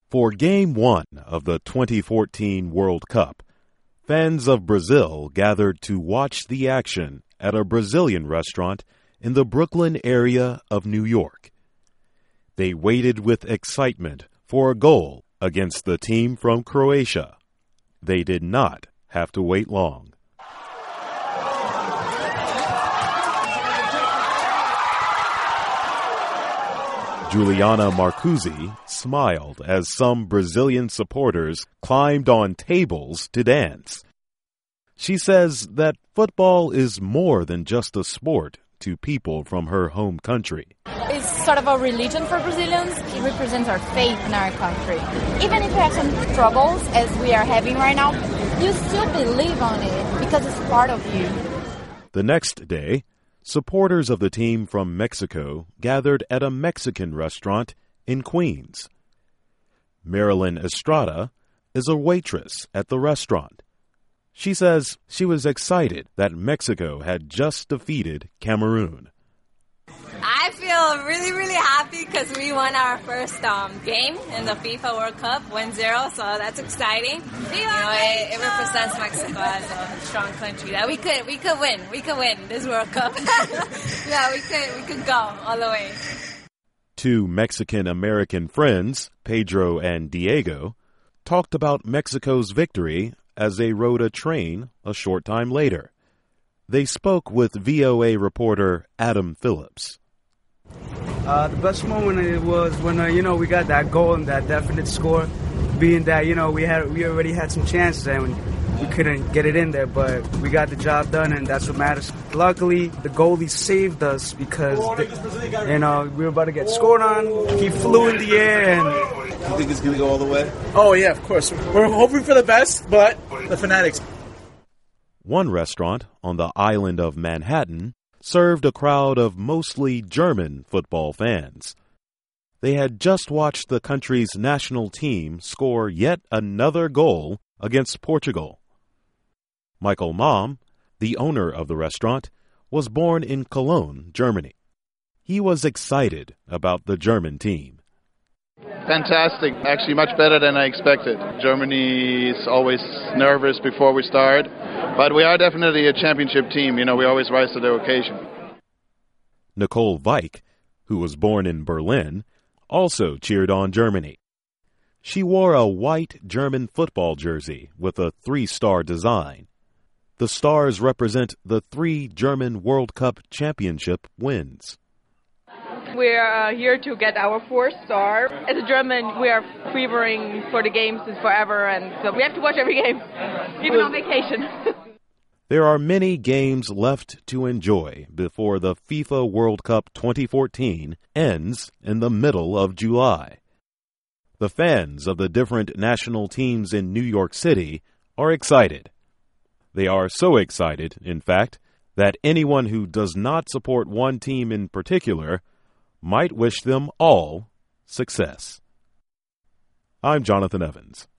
For Game 1 of the 2014 World Cup, fans of Brazil gathered to watch the action at a Brazilian restaurant in the Brooklyn area of New York. They waited with excitement for a goal against the team from Croatia. They did not have to wait long. Juliana Marcuzzi smiled as some Brazilian supporters climbed on tables to dance. She says that football is more than just a sport to people from her home country. It's sort of a religion for Brazilians. It represents our faith in our country. Even if we have some troubles, as we are having right now, you still believe on it because it's part of you. The next day, supporters of the team from Mexico gathered at a Mexican restaurant in Queens. Marilyn Estrada is a waitress at the restaurant. She says she was excited that Mexico had just defeated Cameroon. I feel really, really happy because we won our first game in the FIFA World Cup, 1-0, so that's exciting. It represents Mexico as a strong country that we could win this World Cup. Yeah, we could go all the way. Two Mexican-American friends, Pedro and Diego, talked about Mexico's victory as they rode a train a short time later. They spoke with VOA reporter Adam Phillips. The best moment was when we got that goal and that definite score, being that we already had some chances and we couldn't get it in there, but we got the job done and that's what matters. Luckily, the goalie saved us because we were about to get scored on. He flew in the air and. You think it's going to go all the way? Oh yeah, of course. We're hoping for the best, but the Fanatics. One restaurant on the island of Manhattan served a crowd of mostly German football fans. They had just watched the country's national team score yet another goal against Portugal. Michael Mahm, the owner of the restaurant, was born in Cologne, Germany. He was excited about the German team. Fantastic. Actually, much better than I expected. Germany is always nervous before we start, but we are definitely a championship team. We always rise to the occasion. Nicole Weich, who was born in Berlin, also cheered on Germany. She wore a white German football jersey with a 3-star design. The stars represent the 3 German World Cup championship wins. We're here to get our 4th star. As a German, we are fevering for the games since forever, and so we have to watch every game, even on vacation. There are many games left to enjoy before the FIFA World Cup 2014 ends in the middle of July. The fans of the different national teams in New York City are excited. They are so excited, in fact, that anyone who does not support one team in particular might wish them all success. I'm Jonathan Evans.